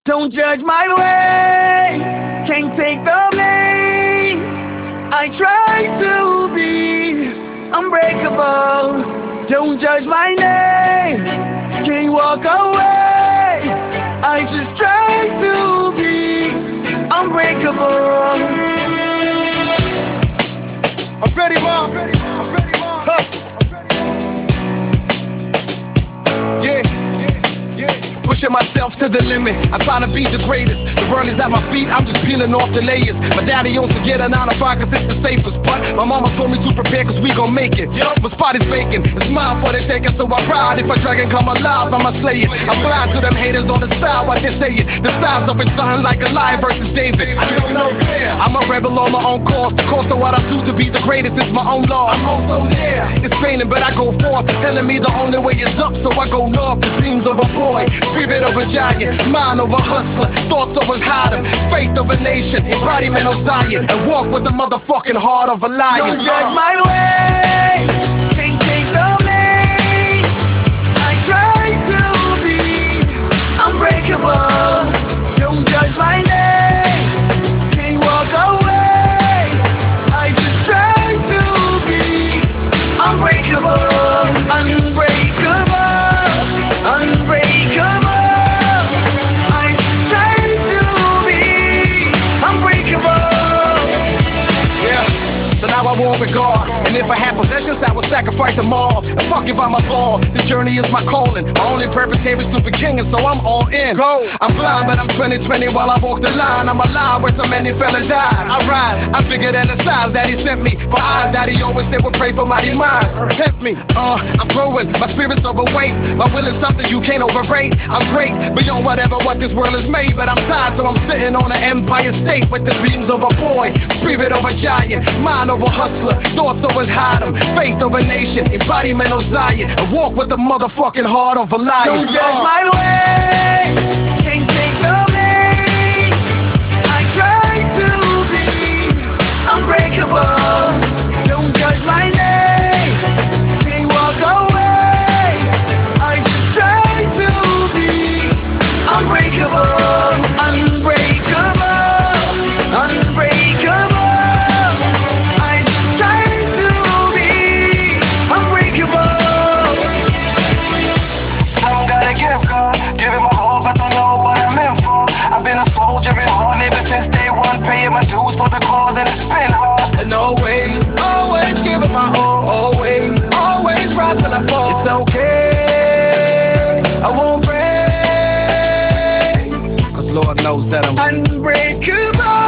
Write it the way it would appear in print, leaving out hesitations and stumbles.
Don't judge my way, can't take the blame. I try to be unbreakable. Don't judge my name, can't walk away. I just try to be unbreakable. I'm ready, Mom. Huh. Yeah. Pushing myself to the limit, I'm trying to be the greatest. The world is at my feet, I'm just peeling off the layers. My daddy owns to get a 9 to 5 cause it's the safest. But my mama told me to prepare cause we gon' make it. My spot is vacant, it's mine for the taking. So I ride, if a dragon come alive, I'ma slay it. I'm blind to them haters on the style, I can say it. The style's always something like a lion versus David. I don't know, I'm a rebel on my own course. The cost of what I do to be the greatest is my own law. I'm also there, it's paining but I go forth. Telling me the only way is up, so I go north. The dreams of a boy, spirit of a giant, mind over hustler, thoughts over hiding, faith of a nation, embodiment of Zion, and walk with the motherfucking heart of a lion. Don't judge my way, can't take the blame. I try to be unbreakable. Don't judge my name, can't walk away. I just try to be unbreakable, unbreakable, unbreakable. So now I walk with God, and if I had possessions, I would sacrifice them all. And fuck if I'm a ball, this journey is my calling. My only purpose here is to be king, and so I'm all in. Go. I'm blind, but I'm 20/20 while I walk the line. I'm alive where so many fellas died. I ride, I'm bigger than the styles that he sent me. For eyes that he always said would pray for my demise. Tempt me, I'm growing, my spirit's overweight. My will is something you can't overrate. I'm great, beyond whatever what this world is made. But I'm tired, so I'm sitting on an empire state with the dreams of a boy, spirit of a giant, mind over hustler, thoughts over hiding, faith of a nation, embodiment of Zion, and walk with the motherfucking heart of a lion. Don't judge my way, can't take the blame. I try to be unbreakable. Don't judge my name, can't walk away. I just try to be unbreakable, unbreakable, unbreakable. Since day one, paying my dues for the cause, and it's been hard. And always give it my all. Always rise till I fall. It's okay, I won't break, cause Lord knows that I'm unbreakable.